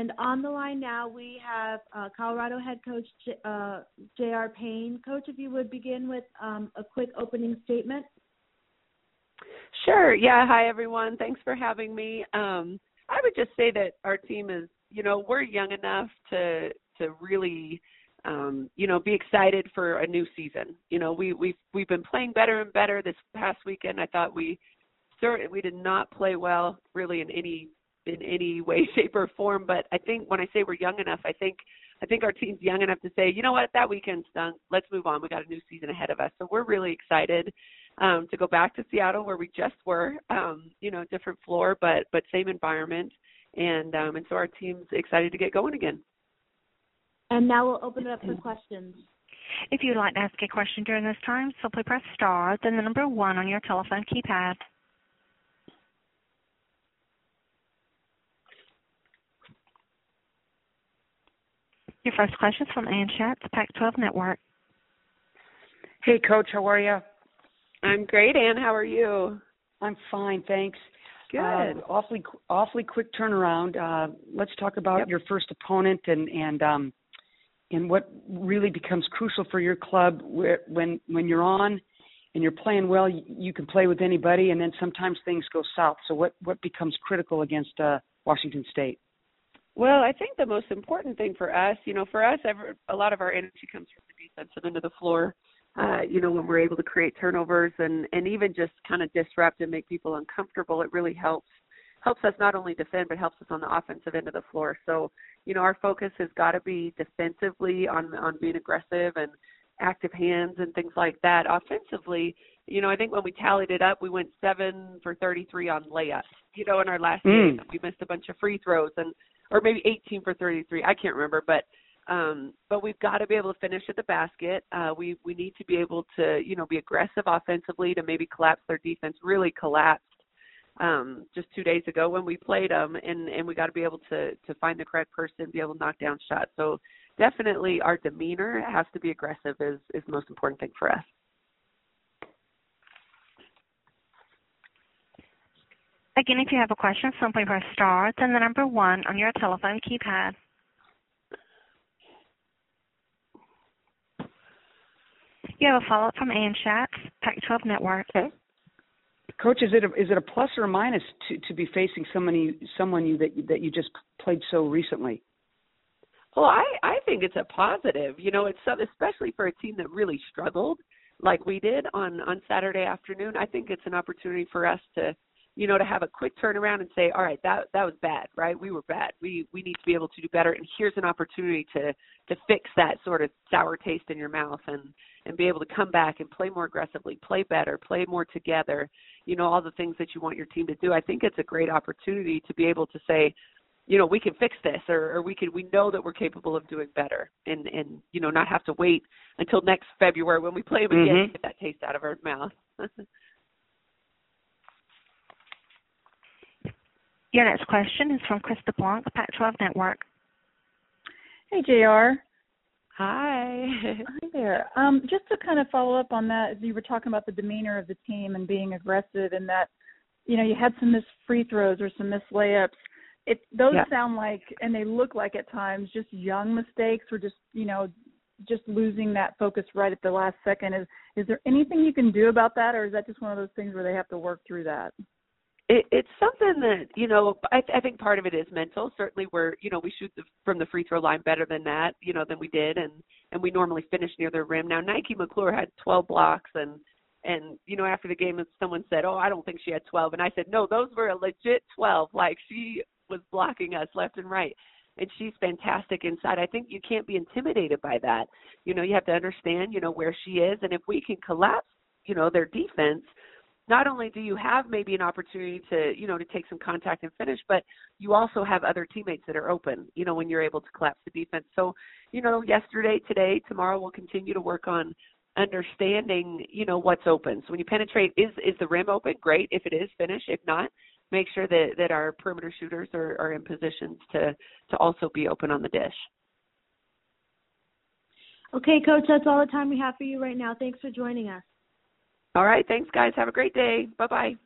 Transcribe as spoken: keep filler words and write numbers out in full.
And on the line now we have uh, Colorado head coach J- uh, J R. Payne. Coach, if you would begin with um, a quick opening statement. Sure. Yeah. Hi, everyone. Thanks for having me. Um, I would just say that our team is, you know, we're young enough to to really, um, you know, be excited for a new season. You know, we we've we've been playing better and better this past weekend. I thought we certainly we did not play well, really, in any in any way, shape, or form. But I think when I say we're young enough, I think I think our team's young enough to say, you know what, that weekend stunk. Let's move on. We got a new season ahead of us, so we're really excited. Um, to go back to Seattle where we just were, um, you know, different floor, but but same environment. And um, and so our team's excited to get going again. And now we'll open it up for questions. If you would like to ask a question during this time, simply press star, then the number one on your telephone keypad. Your first question is from Ann Schatz, Pac twelve Network. Hey, Coach, how are you? I'm great, Ann. How are you? I'm fine, thanks. Good. Uh, awfully, awfully quick turnaround. Uh, let's talk about yep. your first opponent and and um, and what really becomes crucial for your club. Where, when when you're on and you're playing well, you, you can play with anybody, and then sometimes things go south. So what what becomes critical against uh, Washington State? Well, I think the most important thing for us, you know, for us, every, a lot of our energy comes from the defensive end of the floor. Uh, you know, when we're able to create turnovers and, and even just kind of disrupt and make people uncomfortable, it really helps helps us not only defend, but helps us on the offensive end of the floor. So, you know, our focus has got to be defensively on, on being aggressive and active hands and things like that. Offensively, you know, I think when we tallied it up, we went seven for thirty-three on layups, you know, in our last mm. game. We missed a bunch of free throws, and or maybe eighteen for thirty-three. I can't remember, but Um, but we've got to be able to finish at the basket. Uh, we we need to be able to, you know, be aggressive offensively to maybe collapse their defense. Really collapsed um, just two days ago when we played them, and, and we got to be able to to find the correct person, be able to knock down shots. So definitely our demeanor has to be aggressive is is the most important thing for us. Again, if you have a question, simply press star, then the number one on your telephone keypad. You have a follow-up from Ann Schatz, Pac twelve Network. Okay. Coach, is it a, is it a plus or a minus to, to be facing somebody someone you that that you just played so recently? Well, I, I think it's a positive. You know, it's especially for a team that really struggled like we did on, on Saturday afternoon. I think it's an opportunity for us to, you know, to have a quick turnaround and say, all right, that that was bad, right? We were bad. We we need to be able to do better, and here's an opportunity to to fix that sort of sour taste in your mouth and and be able to come back and play more aggressively, play better, play more together, you know, all the things that you want your team to do. I think it's a great opportunity to be able to say, you know, we can fix this, or, or we can, we know that we're capable of doing better, and, and, you know, not have to wait until next February when we play them again mm-hmm. to get that taste out of our mouth. Your next question is from Krista Blanc, Pac twelve Network. Hey, J R. Hi. Hi there. Um, just to kind of follow up on that, you were talking about the demeanor of the team and being aggressive, and that, you know, you had some missed free throws or some missed layups. It, those yeah. sound like, and they look like at times, just young mistakes or just, you know, just losing that focus right at the last second. Is is there anything you can do about that, or is that just one of those things where they have to work through that? It, it's something that, you know, I, I think part of it is mental. Certainly we're, you know, we shoot the, from the free throw line better than that, you know, than we did. And, and we normally finish near the rim. Now, Nike McClure had twelve blocks. And, and, you know, after the game, someone said, oh, I don't think she had twelve. And I said, no, those were a legit twelve. Like, she was blocking us left and right. And she's fantastic inside. I think you can't be intimidated by that. You know, you have to understand, you know, where she is. And if we can collapse, you know, their defense, not only do you have maybe an opportunity to, you know, to take some contact and finish, but you also have other teammates that are open, you know, when you're able to collapse the defense. So, you know, yesterday, today, tomorrow, we'll continue to work on understanding, you know, what's open. So when you penetrate, is is the rim open? Great. If it is, finish. If not, make sure that, that our perimeter shooters are, are in positions to, to also be open on the dish. Okay, Coach, that's all the time we have for you right now. Thanks for joining us. All right. Thanks, guys. Have a great day. Bye-bye.